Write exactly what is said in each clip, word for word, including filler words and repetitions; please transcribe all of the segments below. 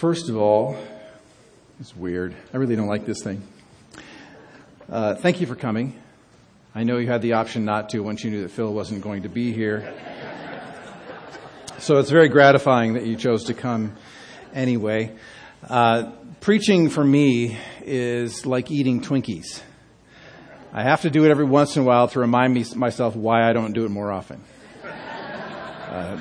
First of all, it's weird. I really don't like this thing. Uh, thank you for coming. I know you had the option not to once you knew that Phil wasn't going to be here. So it's very gratifying that you chose to come anyway. Uh, preaching for me is like eating Twinkies. I have to do it every once in a while to remind me myself why I don't do it more often. Uh,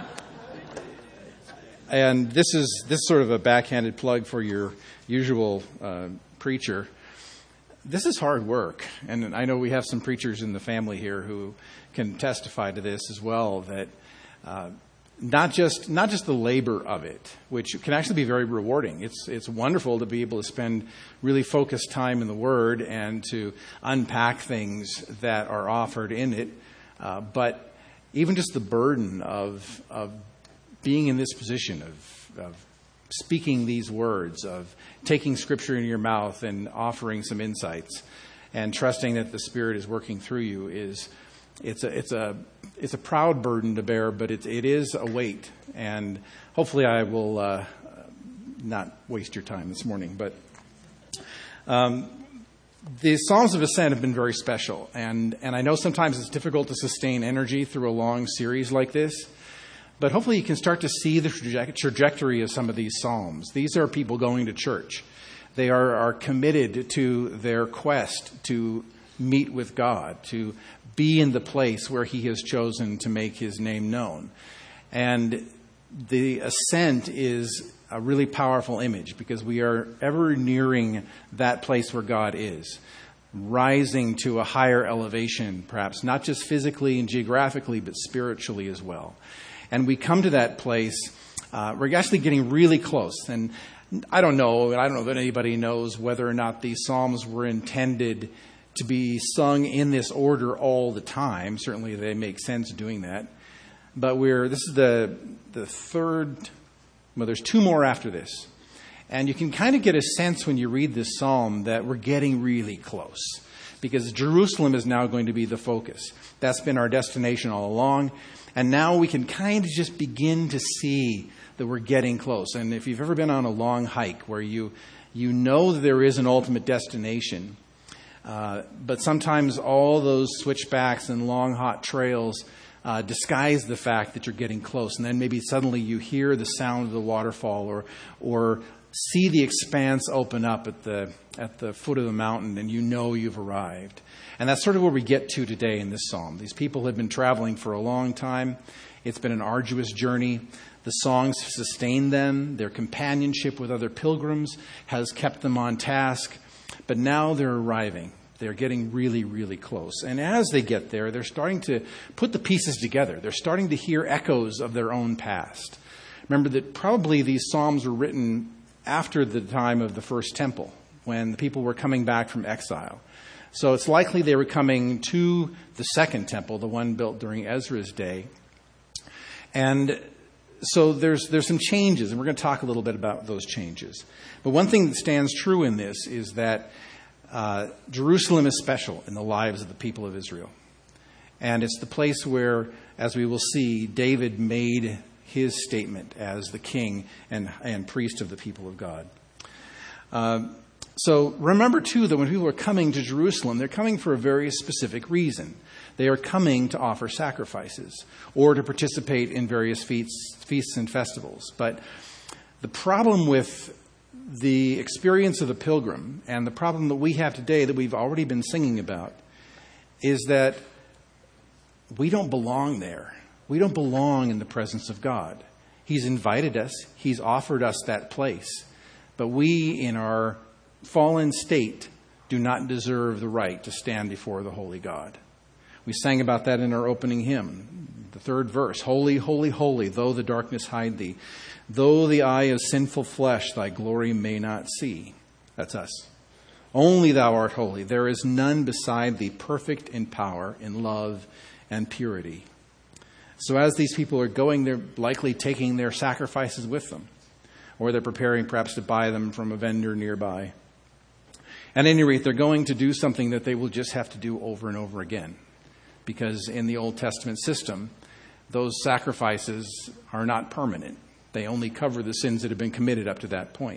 and this is this is sort of a backhanded plug for your usual uh, preacher. This is hard work, and I know we have some preachers in the family here who can testify to this as well. That uh, not just not just the labor of it, which can actually be very rewarding. It's it's wonderful to be able to spend really focused time in the Word and to unpack things that are offered in it. Uh, but even just the burden of of being in this position of, of speaking these words, of taking Scripture into your mouth and offering some insights, and trusting that the Spirit is working through you is it's a it's a it's a proud burden to bear, but it it is a weight. And hopefully, I will uh, not waste your time this morning. But um, the Psalms of Ascent have been very special, and and I know sometimes it's difficult to sustain energy through a long series like this. But hopefully you can start to see the traje- trajectory of some of these psalms. These are people going to church. They are, are committed to their quest to meet with God, to be in the place where He has chosen to make His name known. And the ascent is a really powerful image because we are ever nearing that place where God is, rising to a higher elevation, perhaps not just physically and geographically, but spiritually as well. And we come to that place, uh, we're actually getting really close. And I don't know, I don't know that anybody knows whether or not these psalms were intended to be sung in this order all the time. Certainly they make sense doing that. But we're, this is the, the third, well, there's two more after this. And you can kind of get a sense when you read this psalm that we're getting really close. Because Jerusalem is now going to be the focus. That's been our destination all along. And now we can kind of just begin to see that we're getting close. And if you've ever been on a long hike where you you know there is an ultimate destination, uh, but sometimes all those switchbacks and long, hot trails uh, disguise the fact that you're getting close. And then maybe suddenly you hear the sound of the waterfall or or see the expanse open up at the at the foot of the mountain, and you know you've arrived. And that's sort of where we get to today in this psalm. These people have been traveling for a long time. It's been an arduous journey. The songs have sustained them. Their companionship with other pilgrims has kept them on task. But now they're arriving. They're getting really, really close. And as they get there, they're starting to put the pieces together. They're starting to hear echoes of their own past. Remember that probably these psalms were written after the time of the first temple, when the people were coming back from exile. So it's likely they were coming to the second temple, the one built during Ezra's day. And so there's there's some changes, and we're going to talk a little bit about those changes. But one thing that stands true in this is that uh, Jerusalem is special in the lives of the people of Israel. And it's the place where, as we will see, David made his statement as the king and, and priest of the people of God. Uh, So remember, too, that when people are coming to Jerusalem, they're coming for a very specific reason. They are coming to offer sacrifices or to participate in various feasts, feasts and festivals. But the problem with the experience of the pilgrim and the problem that we have today that we've already been singing about is that we don't belong there. We don't belong in the presence of God. He's invited us. He's offered us that place. But we, in our fallen state, do not deserve the right to stand before the holy God. We sang about that in our opening hymn, the third verse. Holy, holy, holy, though the darkness hide thee, though the eye of sinful flesh thy glory may not see. That's us. Only thou art holy. There is none beside thee, perfect in power, in love and purity. So as these people are going, they're likely taking their sacrifices with them, or they're preparing perhaps to buy them from a vendor nearby. At any rate, they're going to do something that they will just have to do over and over again. Because in the Old Testament system, those sacrifices are not permanent. They only cover the sins that have been committed up to that point.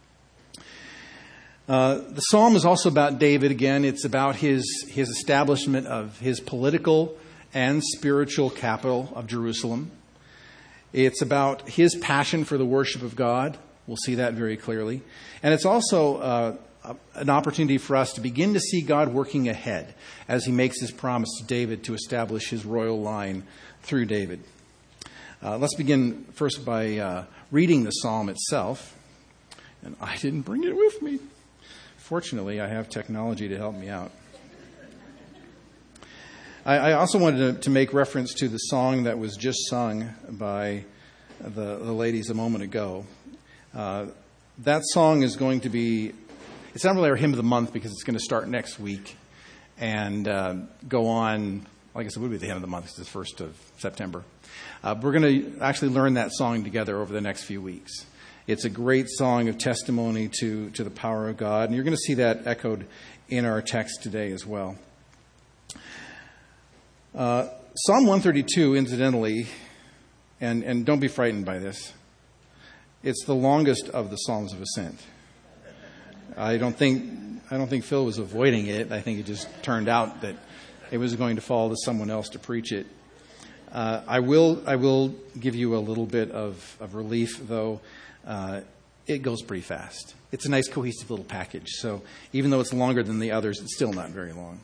Uh, the psalm is also about David again. It's about his, his establishment of his political and spiritual capital of Jerusalem. It's about his passion for the worship of God. We'll see that very clearly. And it's also uh, an opportunity for us to begin to see God working ahead as he makes his promise to David to establish his royal line through David. Uh, let's begin first by uh, reading the psalm itself. And I didn't bring it with me. Fortunately, I have technology to help me out. I, I also wanted to, to make reference to the song that was just sung by the, the ladies a moment ago. Uh, that song is going to be, it's not really our hymn of the month because it's going to start next week and uh, go on, I guess it would be the hymn of the month because it's the first of September. Uh, we're going to actually learn that song together over the next few weeks. It's a great song of testimony to, to the power of God, and you're going to see that echoed in our text today as well. Uh, Psalm one thirty-two, incidentally, and, and don't be frightened by this, it's the longest of the Psalms of Ascent. I don't think I don't think Phil was avoiding it. I think it just turned out that it was going to fall to someone else to preach it. Uh, I will I will give you a little bit of, of relief, though. Uh, it goes pretty fast. It's a nice, cohesive little package. So even though it's longer than the others, it's still not very long.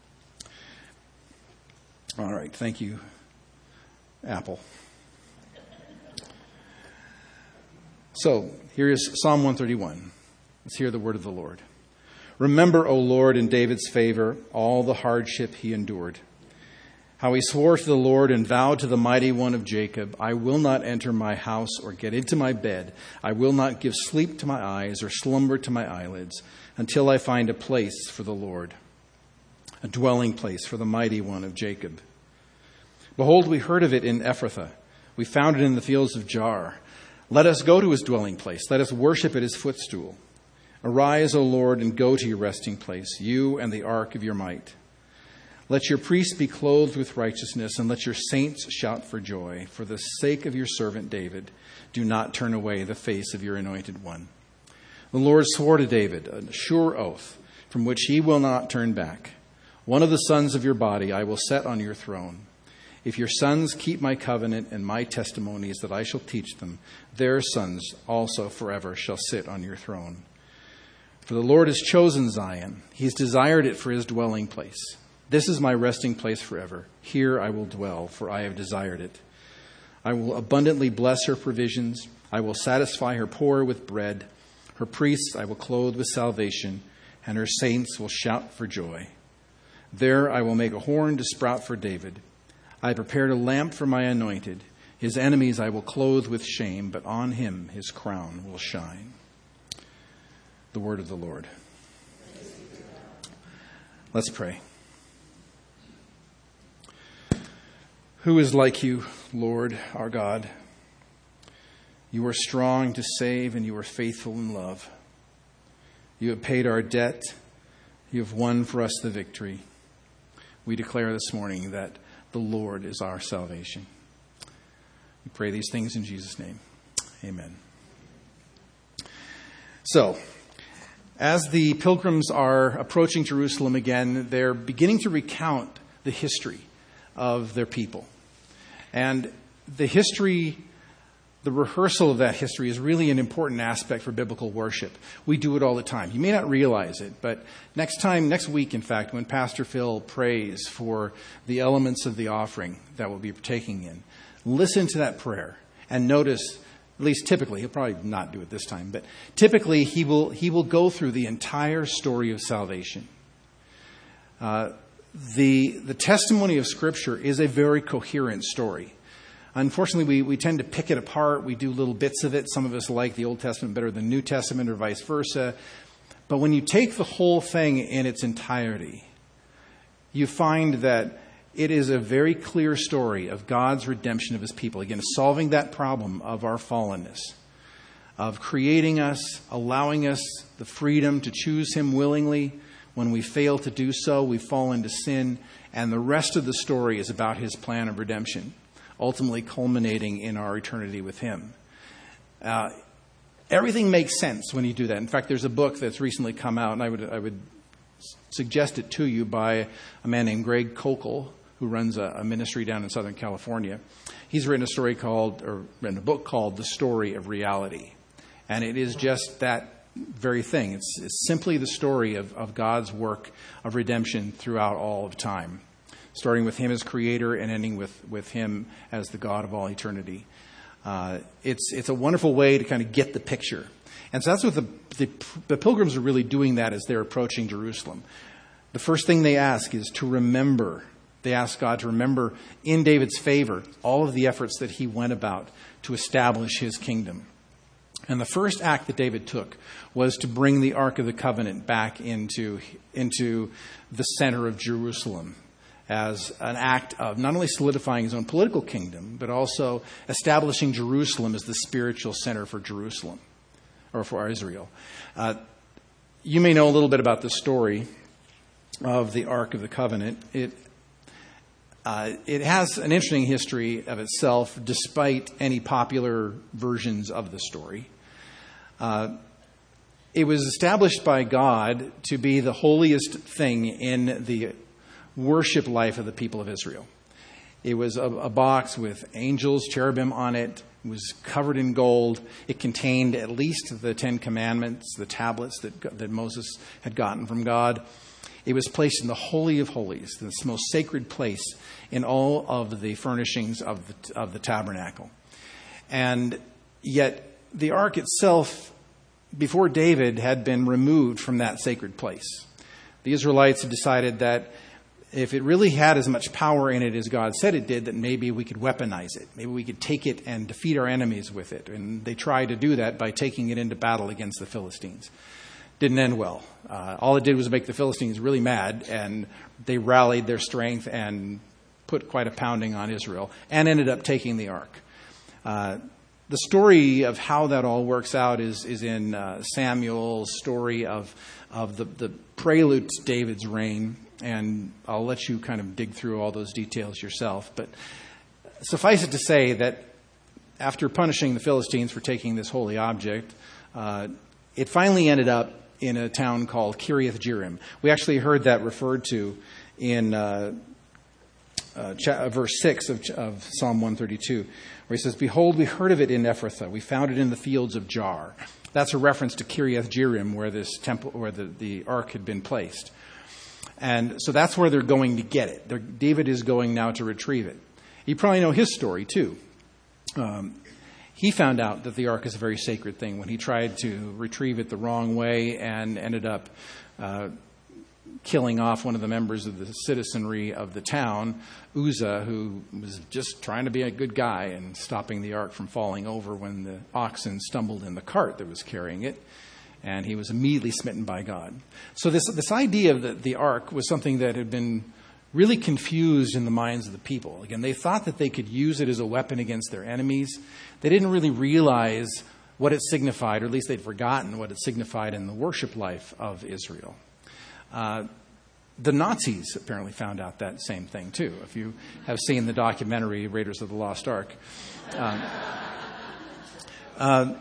All right. Thank you, Apple. So here is Psalm one thirty-one. Let's hear the word of the Lord. Remember, O Lord, in David's favor, all the hardship he endured. How he swore to the Lord and vowed to the Mighty One of Jacob, I will not enter my house or get into my bed. I will not give sleep to my eyes or slumber to my eyelids until I find a place for the Lord, a dwelling place for the Mighty One of Jacob. Behold, we heard of it in Ephrathah. We found it in the fields of Jar. Let us go to his dwelling place. Let us worship at his footstool. Arise, O Lord, and go to your resting place, you and the ark of your might. Let your priests be clothed with righteousness, and let your saints shout for joy. For the sake of your servant David, do not turn away the face of your anointed one. The Lord swore to David a sure oath, from which he will not turn back. One of the sons of your body I will set on your throne. If your sons keep my covenant and my testimonies that I shall teach them, their sons also forever shall sit on your throne. For the Lord has chosen Zion. He's desired it for his dwelling place. This is my resting place forever. Here I will dwell, for I have desired it. I will abundantly bless her provisions. I will satisfy her poor with bread. Her priests I will clothe with salvation, and her saints will shout for joy. There I will make a horn to sprout for David. I prepared a lamp for my anointed. His enemies I will clothe with shame, but on him his crown will shine. The word of the Lord. Let's pray. Who is like you, Lord, our God? You are strong to save, and you are faithful in love. You have paid our debt. You have won for us the victory. We declare this morning that the Lord is our salvation. We pray these things in Jesus' name. Amen. So, as the pilgrims are approaching Jerusalem again, they're beginning to recount the history of their people. And the history, the rehearsal of that history is really an important aspect for biblical worship. We do it all the time. You may not realize it, but next time, next week, in fact, when Pastor Phil prays for the elements of the offering that we'll be partaking in, listen to that prayer and notice, at least typically, he'll probably not do it this time, but typically he will he will go through the entire story of salvation. Uh, the the testimony of Scripture is a very coherent story. Unfortunately, we, we tend to pick it apart. We do little bits of it. Some of us like the Old Testament better than New Testament or vice versa. But when you take the whole thing in its entirety, you find that it is a very clear story of God's redemption of his people. Again, solving that problem of our fallenness, of creating us, allowing us the freedom to choose him willingly. When we fail to do so, we fall into sin. And the rest of the story is about his plan of redemption, ultimately culminating in our eternity with him. Uh, everything makes sense when you do that. In fact, there's a book that's recently come out, and I would I would suggest it to you, by a man named Greg Koukl, who runs a, a ministry down in Southern California. He's written a story called, or written a book called The Story of Reality. And it is just that very thing. It's, it's simply the story of, of God's work of redemption throughout all of time, starting with him as creator and ending with, with him as the God of all eternity. Uh, it's, it's a wonderful way to kind of get the picture. And so that's what the, the, the pilgrims are really doing, that as they're approaching Jerusalem. The first thing they ask is to remember. They ask God to remember, in David's favor, all of the efforts that he went about to establish his kingdom. And the first act that David took was to bring the Ark of the Covenant back into, into the center of Jerusalem, as an act of not only solidifying his own political kingdom, but also establishing Jerusalem as the spiritual center for Jerusalem, or for Israel. Uh, you may know a little bit about the story of the Ark of the Covenant. It uh, it has an interesting history of itself, despite any popular versions of the story. Uh, it was established by God to be the holiest thing in the worship life of the people of Israel. It was a, a box with angels, cherubim on it. It was covered in gold. It contained at least the Ten Commandments, the tablets that, that Moses had gotten from God. It was placed in the Holy of Holies, this most sacred place in all of the furnishings of the, of the tabernacle. And yet the ark itself, before David, had been removed from that sacred place. The Israelites had decided that if it really had as much power in it as God said it did, that maybe we could weaponize it. Maybe we could take it and defeat our enemies with it. And they tried to do that by taking it into battle against the Philistines. Didn't end well. Uh, all it did was make the Philistines really mad, and they rallied their strength and put quite a pounding on Israel, and ended up taking the ark. Uh, the story of how that all works out is is in uh, Samuel's story of of the, the prelude to David's reign. And I'll let you kind of dig through all those details yourself. But suffice it to say that after punishing the Philistines for taking this holy object, uh, it finally ended up in a town called Kiriath Jearim. We actually heard that referred to in uh, uh, cha- verse six of, of Psalm one thirty-two, where he says, "Behold, we heard of it in Ephrathah. We found it in the fields of Jar." That's a reference to Kiriath Jearim, where this temple, where the, the ark had been placed. And so that's where they're going to get it. They're, David is going now to retrieve it. You probably know his story, too. Um, he found out that the ark is a very sacred thing when he tried to retrieve it the wrong way and ended up uh, killing off one of the members of the citizenry of the town, Uzzah, who was just trying to be a good guy and stopping the ark from falling over when the oxen stumbled in the cart that was carrying it. And he was immediately smitten by God. So this this idea of the, the ark was something that had been really confused in the minds of the people. Again, they thought that they could use it as a weapon against their enemies. They didn't really realize what it signified, or at least they'd forgotten what it signified in the worship life of Israel. Uh, the Nazis apparently found out that same thing, too. If you have seen the documentary Raiders of the Lost Ark. Um, uh,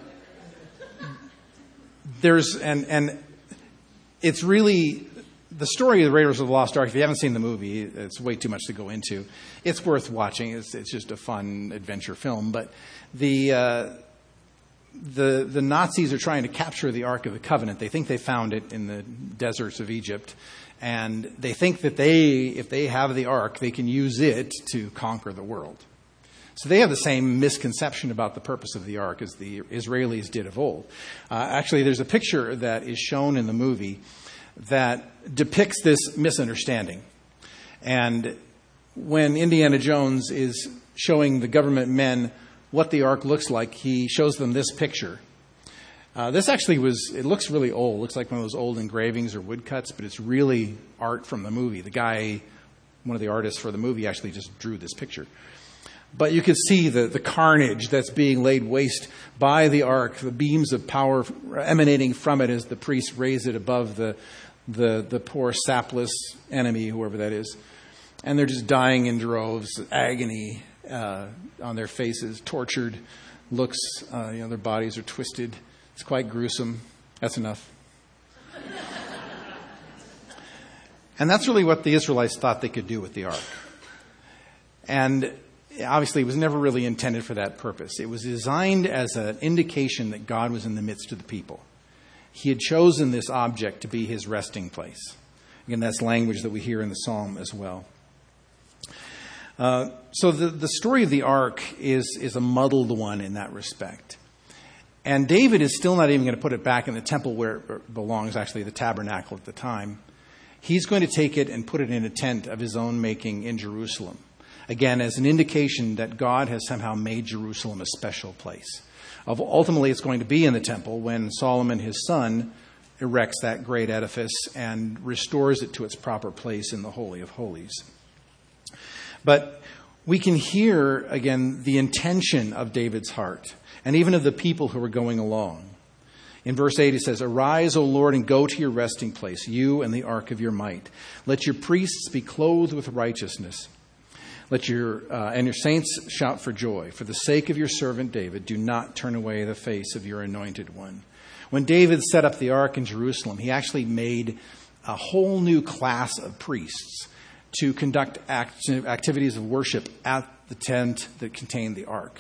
There's and and it's really the story of the Raiders of the Lost Ark. If you haven't seen the movie, it's way too much to go into. It's worth watching. It's it's just a fun adventure film. But the uh, the the Nazis are trying to capture the Ark of the Covenant. They think they found it in the deserts of Egypt, and they think that they, if they have the Ark, they can use it to conquer the world. So they have the same misconception about the purpose of the ark as the Israelis did of old. Uh, actually, there's a picture that is shown in the movie that depicts this misunderstanding. And when Indiana Jones is showing the government men what the ark looks like, he shows them this picture. Uh, this actually was, it looks really old. It looks like one of those old engravings or woodcuts, but it's really art from the movie. The guy, one of the artists for the movie, actually just drew this picture. But you can see the, the carnage that's being laid waste by the ark, the beams of power emanating from it as the priests raise it above the the, the poor sapless enemy, whoever that is. And they're just dying in droves, agony uh, on their faces, tortured. looks, uh, you know, their bodies are twisted. It's quite gruesome. That's enough. And that's really what the Israelites thought they could do with the ark. And obviously, it was never really intended for that purpose. It was designed as an indication that God was in the midst of the people. He had chosen this object to be his resting place. Again, that's language that we hear in the psalm as well. Uh, so the, the story of the ark is, is a muddled one in that respect. And David is still not even going to put it back in the temple where it belongs, actually the tabernacle at the time. He's going to take it and put it in a tent of his own making in Jerusalem. Again, as an indication that God has somehow made Jerusalem a special place. Of ultimately, it's going to be in the temple when Solomon, his son, erects that great edifice and restores it to its proper place in the Holy of Holies. But we can hear, again, the intention of David's heart and even of the people who were going along. In verse eight, it says, "Arise, O Lord, and go to your resting place, you and the ark of your might. Let your priests be clothed with righteousness. Let your uh, and your saints shout for joy. For the sake of your servant David, do not turn away the face of your anointed one." When David set up the ark in Jerusalem, he actually made a whole new class of priests to conduct act- activities of worship at the tent that contained the ark.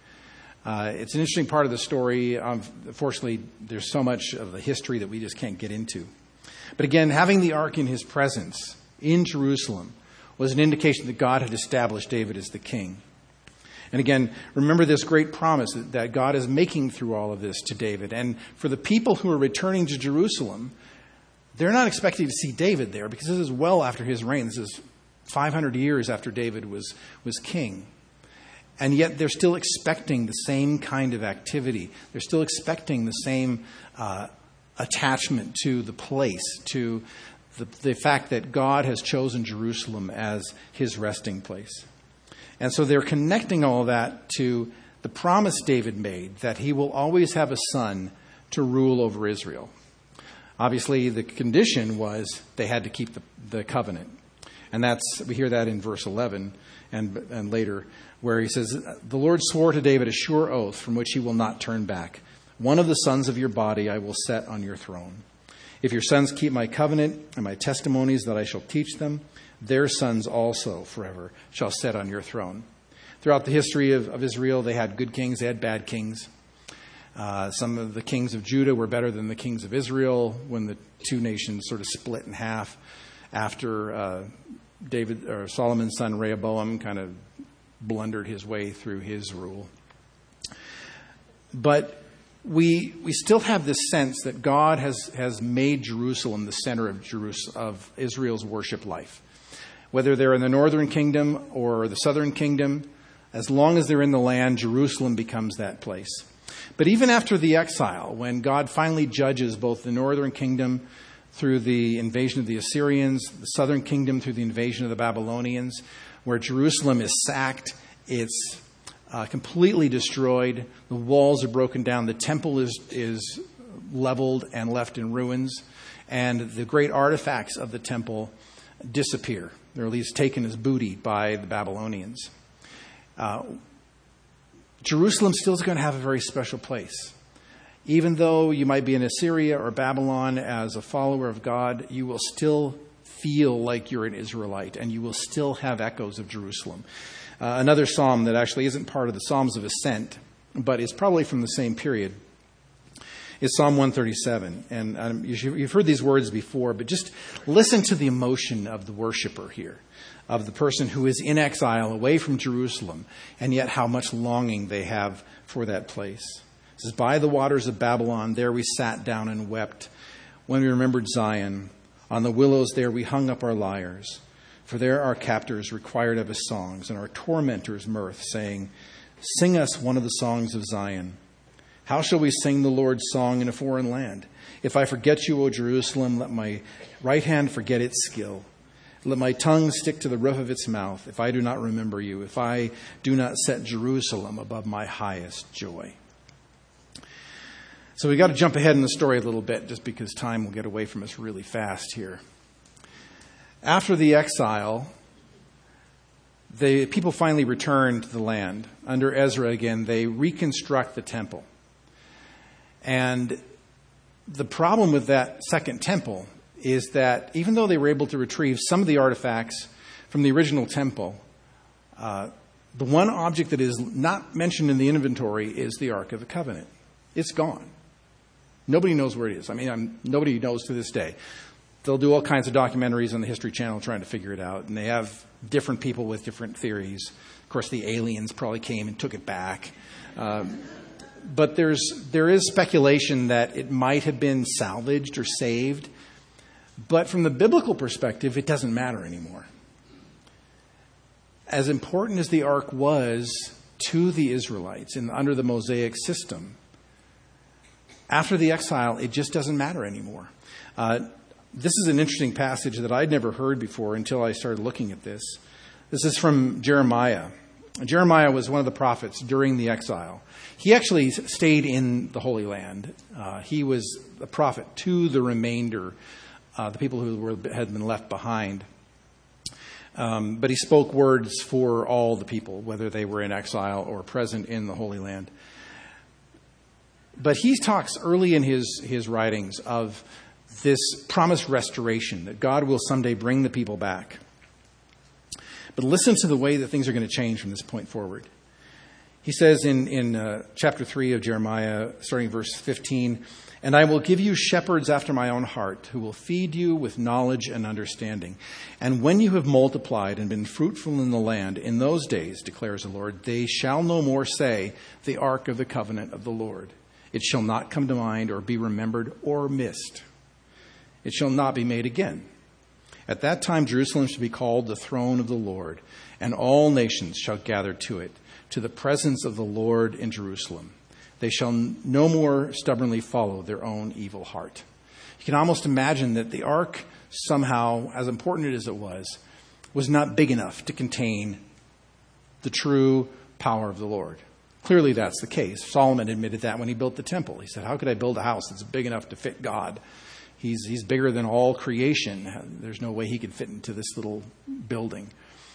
Uh, it's an interesting part of the story. Um, unfortunately, there's so much of the history that we just can't get into. But again, having the ark in his presence in Jerusalem was an indication that God had established David as the king. And again, remember this great promise that God is making through all of this to David. And for the people who are returning to Jerusalem, they're not expecting to see David there because this is well after his reign. This is five hundred years after David was, was king. And yet they're still expecting the same kind of activity. They're still expecting the same uh, attachment to the place, to The, the fact that God has chosen Jerusalem as his resting place. And so they're connecting all of that to the promise David made that he will always have a son to rule over Israel. Obviously, the condition was they had to keep the, the covenant. And that's we hear that in verse eleven and, and later, where he says, "The Lord swore to David a sure oath from which he will not turn back. One of the sons of your body I will set on your throne. If your sons keep my covenant and my testimonies that I shall teach them, their sons also forever shall sit on your throne." Throughout the history of, of Israel, they had good kings, they had bad kings. Uh, some of the kings of Judah were better than the kings of Israel when the two nations sort of split in half after uh, David or Solomon's son Rehoboam kind of blundered his way through his rule. But We we still have this sense that God has, has made Jerusalem the center of Jerus- of Israel's worship life. Whether they're in the northern kingdom or the southern kingdom, as long as they're in the land, Jerusalem becomes that place. But even after the exile, when God finally judges both the northern kingdom through the invasion of the Assyrians, the southern kingdom through the invasion of the Babylonians, where Jerusalem is sacked, it's Uh, completely destroyed. The walls are broken down. The temple is is leveled and left in ruins. And the great artifacts of the temple disappear. They're at least taken as booty by the Babylonians. Uh, Jerusalem still is going to have a very special place. Even though you might be in Assyria or Babylon as a follower of God, you will still feel like you're an Israelite, and you will still have echoes of Jerusalem. Uh, another psalm that actually isn't part of the Psalms of Ascent, but is probably from the same period, is Psalm one thirty-seven. And um, you've heard these words before, but just listen to the emotion of the worshiper here, of the person who is in exile away from Jerusalem, and yet how much longing they have for that place. It says, "By the waters of Babylon, there we sat down and wept. When we remembered Zion, on the willows there we hung up our lyres. For there our captors required of us songs, and our tormentors mirth, saying, 'Sing us one of the songs of Zion.' How shall we sing the Lord's song in a foreign land? If I forget you, O Jerusalem, let my right hand forget its skill. Let my tongue stick to the roof of its mouth, if I do not remember you, if I do not set Jerusalem above my highest joy." So we've got to jump ahead in the story a little bit, just because time will get away from us really fast here. After the exile, the people finally return to the land. Under Ezra again, they reconstruct the temple. And the problem with that second temple is that even though they were able to retrieve some of the artifacts from the original temple, uh, the one object that is not mentioned in the inventory is the Ark of the Covenant. It's gone. Nobody knows where it is. I mean, I'm, nobody knows to this day. They'll do all kinds of documentaries on the History Channel trying to figure it out, and they have different people with different theories. Of course, the aliens probably came and took it back. Um, but there's there is speculation that it might have been salvaged or saved. But from the biblical perspective, it doesn't matter anymore. As important as the ark was to the Israelites in, under the Mosaic system, after the exile, it just doesn't matter anymore. Uh, this is an interesting passage that I'd never heard before until I started looking at this. This is from Jeremiah. Jeremiah was one of the prophets during the exile. He actually stayed in the Holy Land. Uh, he was a prophet to the remainder, uh, the people who were, had been left behind. Um, but he spoke words for all the people, whether they were in exile or present in the Holy Land. But he talks early in his, his writings of this promised restoration, that God will someday bring the people back. But listen to the way that things are going to change from this point forward. He says in, in uh, chapter three of Jeremiah, starting verse fifteen, "And I will give you shepherds after my own heart, who will feed you with knowledge and understanding. And when you have multiplied and been fruitful in the land, in those days, declares the Lord, they shall no more say, the ark of the covenant of the Lord. It shall not come to mind or be remembered or missed. It shall not be made again. At that time, Jerusalem shall be called the throne of the Lord, and all nations shall gather to it, to the presence of the Lord in Jerusalem. They shall no more stubbornly follow their own evil heart." You can almost imagine that the ark, somehow, as important as it was, was not big enough to contain the true power of the Lord. Clearly, that's the case. Solomon admitted that when he built the temple. He said, how could I build a house that's big enough to fit God? He's, he's bigger than all creation. There's no way he could fit into this little building.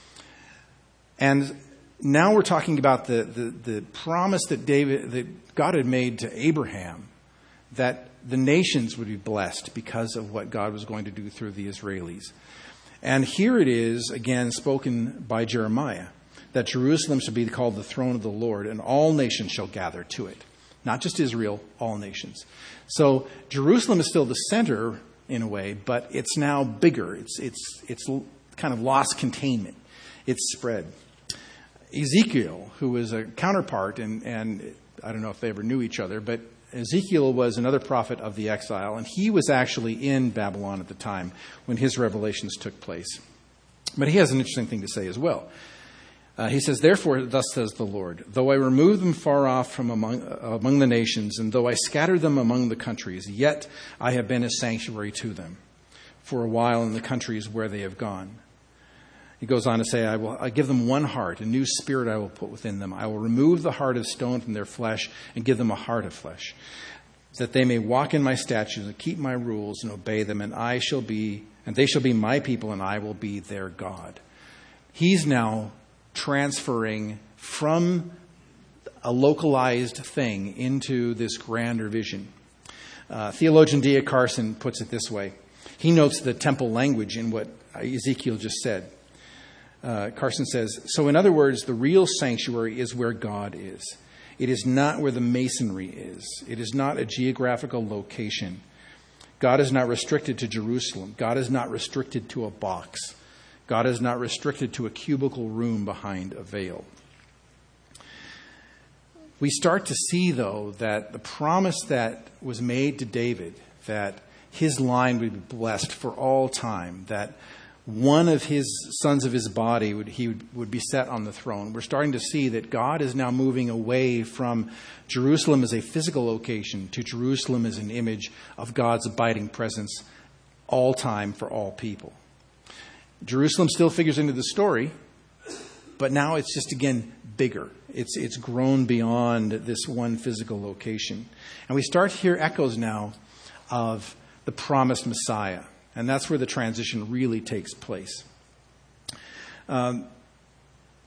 And now we're talking about the, the, the promise that David, that God had made to Abraham, that the nations would be blessed because of what God was going to do through the Israelis. And here it is, again, spoken by Jeremiah, that Jerusalem shall be called the throne of the Lord, and all nations shall gather to it. Not just Israel, all nations. So Jerusalem is still the center in a way, but it's now bigger. It's it's it's kind of lost containment. It's spread. Ezekiel, who was a counterpart, and, and I don't know if they ever knew each other, but Ezekiel was another prophet of the exile, and he was actually in Babylon at the time when his revelations took place. But he has an interesting thing to say as well. Uh, he says, "Therefore, thus says the Lord, though I remove them far off from among, uh, among the nations, and though I scatter them among the countries, yet I have been a sanctuary to them for a while in the countries where they have gone." He goes on to say, I will I give them one heart, a new spirit I will put within them. I will remove the heart of stone from their flesh and give them a heart of flesh, that they may walk in my statutes and keep my rules and obey them, and I shall be, and they shall be my people, and I will be their God. He's now transferring from a localized thing into this grander vision. Uh, theologian D A Carson puts it this way. He notes the temple language in what Ezekiel just said. Uh, Carson says, "So in other words, the real sanctuary is where God is. It is not where the masonry is. It is not a geographical location. God is not restricted to Jerusalem. God is not restricted to a box. God is not restricted to a cubicle room behind a veil." We start to see, though, that the promise that was made to David, that his line would be blessed for all time, that one of his sons of his body would he would, would be set on the throne. We're starting to see that God is now moving away from Jerusalem as a physical location to Jerusalem as an image of God's abiding presence all time for all people. Jerusalem still figures into the story, but now it's just, again, bigger. It's it's grown beyond this one physical location. And we start to hear echoes now of the promised Messiah. And that's where the transition really takes place. Um,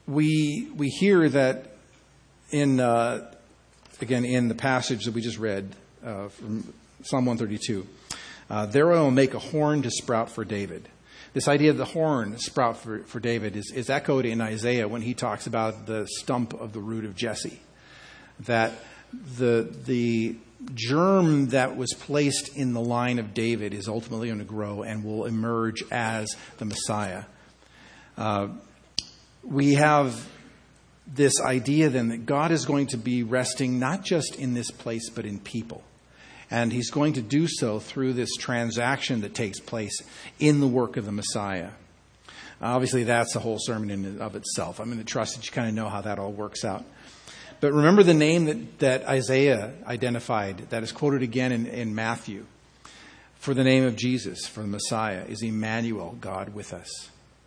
we we hear that in uh, again in the passage that we just read uh, from Psalm one thirty-two, uh, there I will make a horn to sprout for David. This idea of the horn sprout for, for David is, is echoed in Isaiah when he talks about the stump of the root of Jesse. That the the germ that was placed in the line of David is ultimately going to grow and will emerge as the Messiah. Uh, we have this idea then that God is going to be resting not just in this place but in people. And he's going to do so through this transaction that takes place in the work of the Messiah. Obviously, that's a whole sermon in and of itself. I'm going to trust that you kind of know how that all works out. But remember the name that, that Isaiah identified that is quoted again in, in Matthew for the name of Jesus, for the Messiah, is Emmanuel, God with us.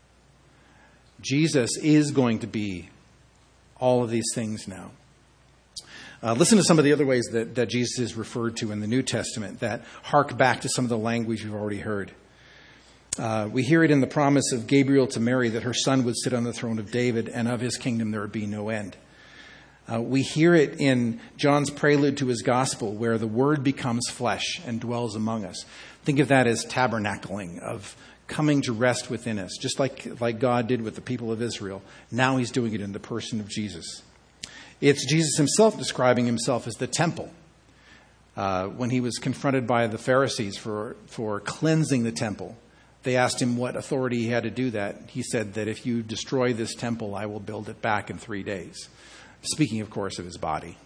Jesus is going to be all of these things now. Uh, listen to some of the other ways that, that Jesus is referred to in the New Testament that hark back to some of the language we've already heard. Uh, we hear it in the promise of Gabriel to Mary that her son would sit on the throne of David and of his kingdom there would be no end. Uh, we hear it in John's prelude to his gospel where the word becomes flesh and dwells among us. Think of that as tabernacling, of coming to rest within us, just like, like God did with the people of Israel. Now he's doing it in the person of Jesus. It's Jesus himself describing himself as the temple. Uh, when he was confronted by the Pharisees for, for cleansing the temple, they asked him what authority he had to do that. He said that if you destroy this temple, I will build it back in three days. Speaking, of course, of his body.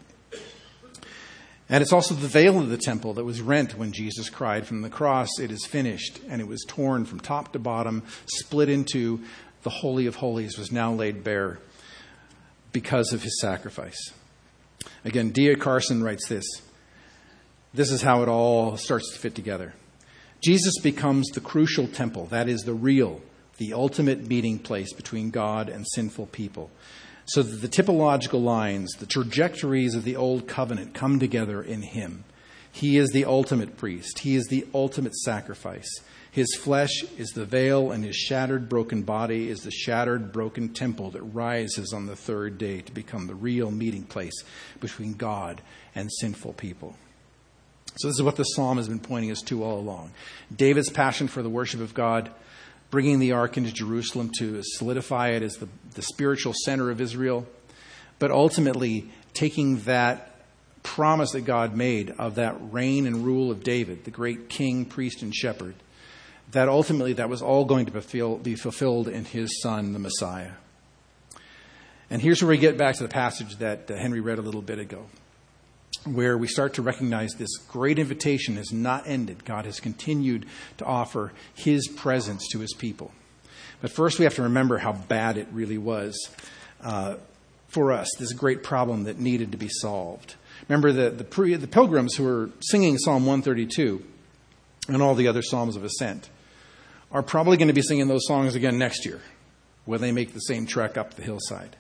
And it's also the veil of the temple that was rent when Jesus cried from the cross, "It is finished." And it was torn from top to bottom, split into the Holy of Holies, was now laid bare because of his sacrifice. Again, D A Carson writes this. This is how it all starts to fit together. Jesus becomes the crucial temple, that is the real, the ultimate meeting place between God and sinful people. So that the typological lines, the trajectories of the old covenant come together in him. He is the ultimate priest. He is the ultimate sacrifice. His flesh is the veil, and his shattered, broken body is the shattered, broken temple that rises on the third day to become the real meeting place between God and sinful people. So this is what the psalm has been pointing us to all along. David's passion for the worship of God, bringing the ark into Jerusalem to solidify it as the, the spiritual center of Israel, but ultimately taking that promise that God made of that reign and rule of David, the great king, priest, and shepherd, that ultimately that was all going to fulfill, be fulfilled in his son, the Messiah. And here's where we get back to the passage that Henry read a little bit ago, where we start to recognize this great invitation has not ended. God has continued to offer his presence to his people. But first we have to remember how bad it really was uh, for us, this great problem that needed to be solved. Remember the, the, pre, the pilgrims who were singing Psalm one thirty-two and all the other Psalms of Ascent are probably going to be singing those songs again next year when they make the same trek up the hillside.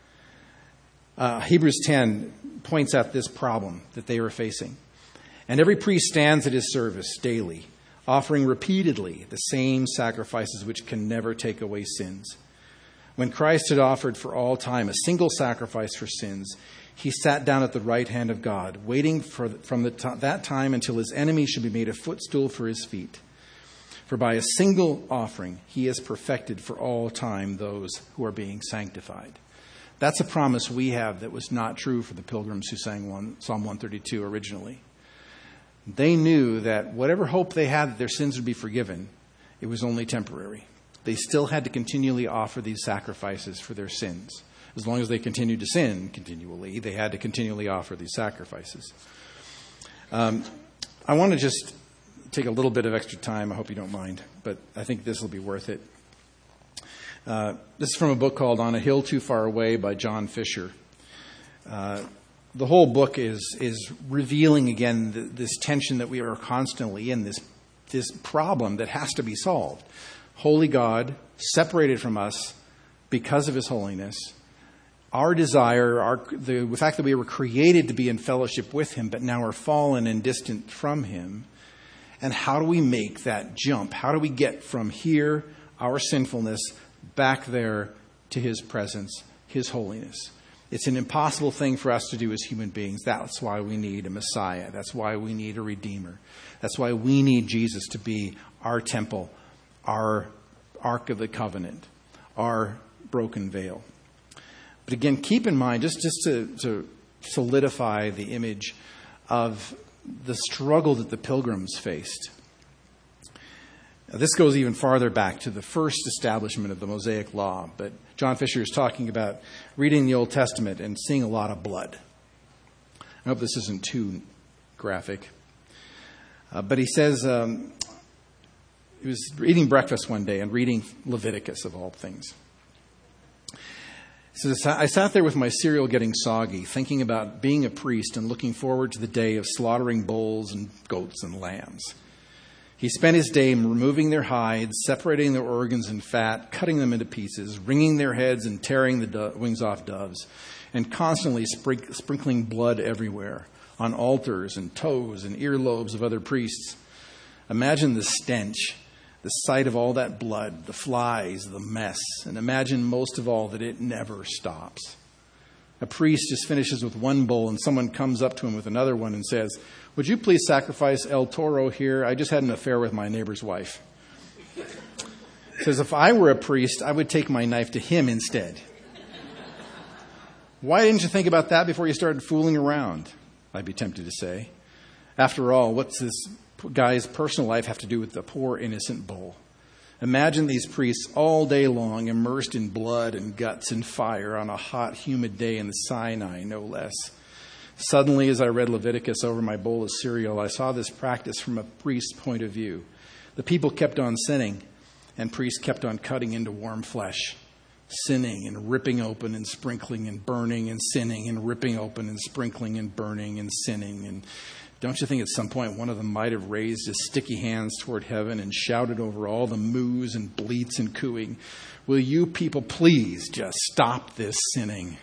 Uh, Hebrews ten points out this problem that they were facing. And every priest stands at his service daily, offering repeatedly the same sacrifices which can never take away sins. When Christ had offered for all time a single sacrifice for sins, he sat down at the right hand of God, waiting for from the t- that time until his enemy should be made a footstool for his feet. For by a single offering, he has perfected for all time those who are being sanctified. That's a promise we have that was not true for the pilgrims who sang one, Psalm one thirty-two originally. They knew that whatever hope they had that their sins would be forgiven, it was only temporary. They still had to continually offer these sacrifices for their sins. As long as they continued to sin continually, they had to continually offer these sacrifices. Um, I want to just take a little bit of extra time. I hope you don't mind, but I think this will be worth it. Uh, this is from a book called On a Hill Too Far Away by John Fisher. Uh, the whole book is is revealing again the, this tension that we are constantly in, this this problem that has to be solved. Holy God, separated from us because of his holiness. Our desire, our, the, the fact that we were created to be in fellowship with him, but now are fallen and distant from him. And how do we make that jump? How do we get from here, our sinfulness, back there to his presence, his holiness. It's an impossible thing for us to do as human beings. That's why we need a Messiah. That's why we need a Redeemer. That's why we need Jesus to be our temple, our Ark of the Covenant, our broken veil. But again, keep in mind, just, just to, to solidify the image of the struggle that the pilgrims faced. Now, this goes even farther back to the first establishment of the Mosaic Law, but John Fisher is talking about reading the Old Testament and seeing a lot of blood. I hope this isn't too graphic. Uh, but he says um, he was eating breakfast one day and reading Leviticus, of all things. He says, I sat there with my cereal getting soggy, thinking about being a priest and looking forward to the day of slaughtering bulls and goats and lambs. He spent his day removing their hides, separating their organs and fat, cutting them into pieces, wringing their heads and tearing the do- wings off doves, and constantly sprink- sprinkling blood everywhere, on altars and toes and earlobes of other priests. Imagine the stench, the sight of all that blood, the flies, the mess, and imagine most of all that it never stops. A priest just finishes with one bull and someone comes up to him with another one and says, would you please sacrifice El Toro here? I just had an affair with my neighbor's wife. He says, if I were a priest, I would take my knife to him instead. Why didn't you think about that before you started fooling around? I'd be tempted to say. After all, what's this guy's personal life have to do with the poor innocent bull? Imagine these priests all day long immersed in blood and guts and fire on a hot, humid day in the Sinai, no less. Suddenly, as I read Leviticus over my bowl of cereal, I saw this practice from a priest's point of view. The people kept on sinning, and priests kept on cutting into warm flesh, sinning and ripping open and sprinkling and burning and sinning and ripping open and sprinkling and burning and sinning. And don't you think at some point one of them might have raised his sticky hands toward heaven and shouted over all the moos and bleats and cooing, will you people please just stop this sinning?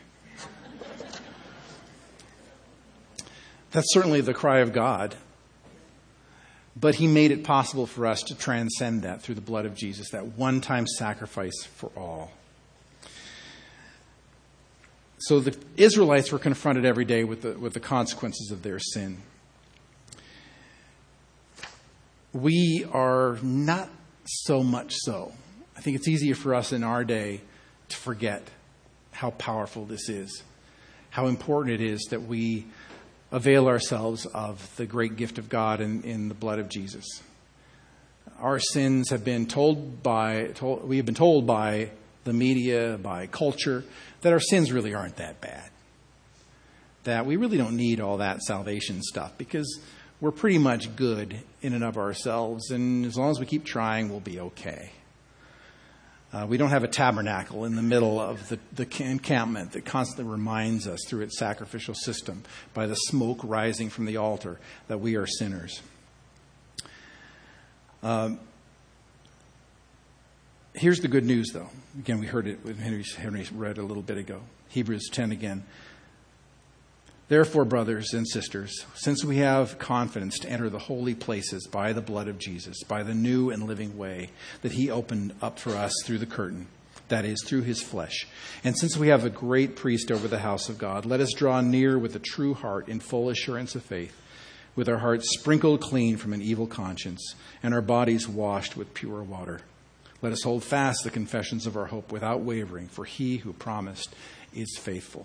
That's certainly the cry of God. But he made it possible for us to transcend that through the blood of Jesus, that one-time sacrifice for all. So the Israelites were confronted every day with the, with the consequences of their sin. We are not so much so. I think it's easier for us in our day to forget how powerful this is, how important it is that we avail ourselves of the great gift of God in, in the blood of Jesus. Our sins have been told by, told, we have been told by the media, by culture, that our sins really aren't that bad. That we really don't need all that salvation stuff because we're pretty much good in and of ourselves, and as long as we keep trying, we'll be okay. Uh, we don't have a tabernacle in the middle of the, the encampment that constantly reminds us through its sacrificial system by the smoke rising from the altar that we are sinners. Um, here's the good news, though. Again, we heard it when Henry, Henry read a little bit ago. Hebrews ten again. Therefore, brothers and sisters, since we have confidence to enter the holy places by the blood of Jesus, by the new and living way that he opened up for us through the curtain, that is, through his flesh, and since we have a great priest over the house of God, let us draw near with a true heart in full assurance of faith, with our hearts sprinkled clean from an evil conscience and our bodies washed with pure water. Let us hold fast the confessions of our hope without wavering, for he who promised is faithful.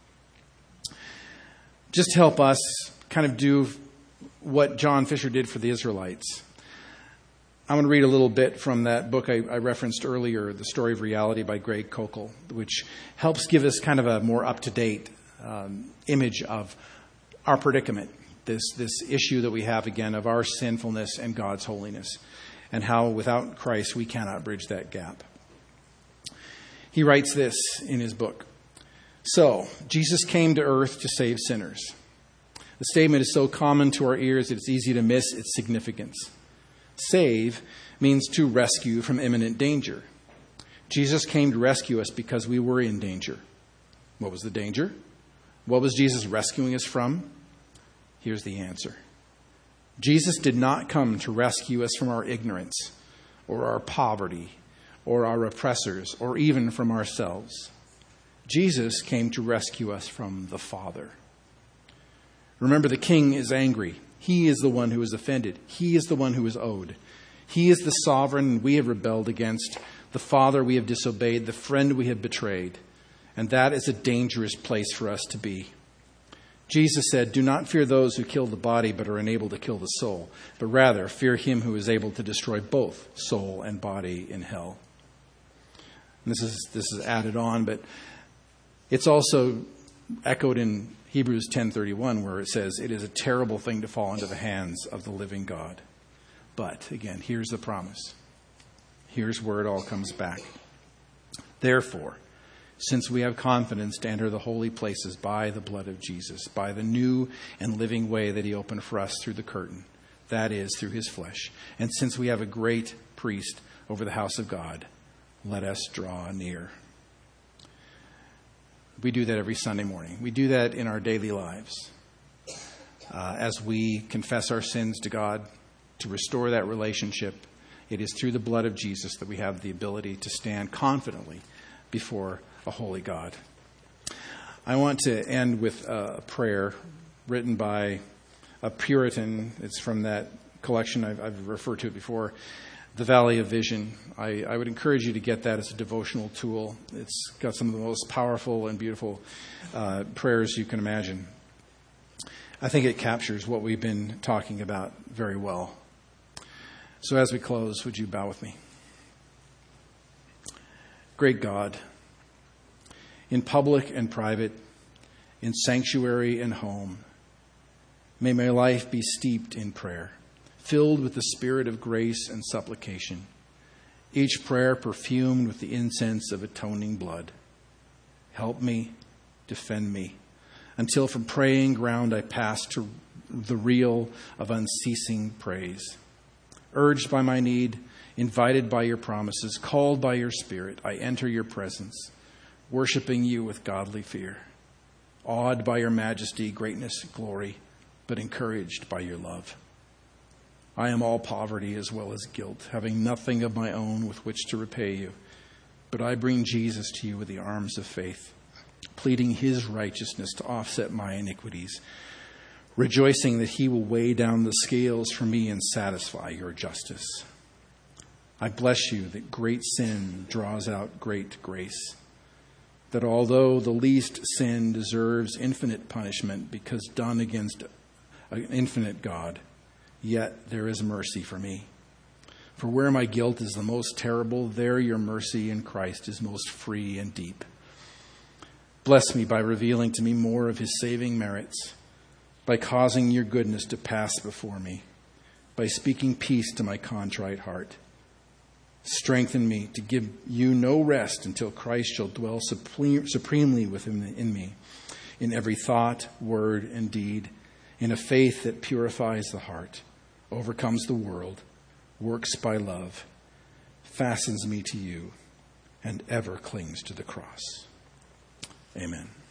Just to help us kind of do what John Fisher did for the Israelites, I'm going to read a little bit from that book I, I referenced earlier, The Story of Reality by Greg Koukl, which helps give us kind of a more up-to-date um, image of our predicament, this, this issue that we have, again, of our sinfulness and God's holiness, and how without Christ we cannot bridge that gap. He writes this in his book. So, Jesus came to earth to save sinners. The statement is so common to our ears that it's easy to miss its significance. Save means to rescue from imminent danger. Jesus came to rescue us because we were in danger. What was the danger? What was Jesus rescuing us from? Here's the answer. Jesus did not come to rescue us from our ignorance or our poverty or our oppressors or even from ourselves. Jesus came to rescue us from the Father. Remember, the king is angry. He is the one who is offended. He is the one who is owed. He is the sovereign we have rebelled against, the Father we have disobeyed, the friend we have betrayed. And that is a dangerous place for us to be. Jesus said, "Do not fear those who kill the body but are unable to kill the soul, but rather fear him who is able to destroy both soul and body in hell." And this is this is added on, but it's also echoed in Hebrews ten thirty-one, where it says, "It is a terrible thing to fall into the hands of the living God." But again, here's the promise. Here's where it all comes back. Therefore, since we have confidence to enter the holy places by the blood of Jesus, by the new and living way that he opened for us through the curtain, that is, through his flesh, and since we have a great priest over the house of God, let us draw near. We do that every Sunday morning. We do that in our daily lives. Uh, as we confess our sins to God, to restore that relationship, it is through the blood of Jesus that we have the ability to stand confidently before a holy God. I want to end with a prayer written by a Puritan. It's from that collection I've, I've referred to it before, The Valley of Vision. I, I would encourage you to get that as a devotional tool. It's got some of the most powerful and beautiful uh, prayers you can imagine. I think it captures what we've been talking about very well. So as we close, would you bow with me? Great God, in public and private, in sanctuary and home, may my life be steeped in prayer, filled with the spirit of grace and supplication, each prayer perfumed with the incense of atoning blood. Help me, defend me, until from praying ground I pass to the reel of unceasing praise. Urged by my need, invited by your promises, called by your Spirit, I enter your presence, worshiping you with godly fear, awed by your majesty, greatness, glory, but encouraged by your love. I am all poverty as well as guilt, having nothing of my own with which to repay you. But I bring Jesus to you with the arms of faith, pleading his righteousness to offset my iniquities, rejoicing that he will weigh down the scales for me and satisfy your justice. I bless you that great sin draws out great grace, that although the least sin deserves infinite punishment because done against an infinite God, yet there is mercy for me. For where my guilt is the most terrible, there your mercy in Christ is most free and deep. Bless me by revealing to me more of his saving merits, by causing your goodness to pass before me, by speaking peace to my contrite heart. Strengthen me to give you no rest until Christ shall dwell supreme, supremely within in me, in every thought, word, and deed, in a faith that purifies the heart, overcomes the world, works by love, fastens me to you, and ever clings to the cross. Amen.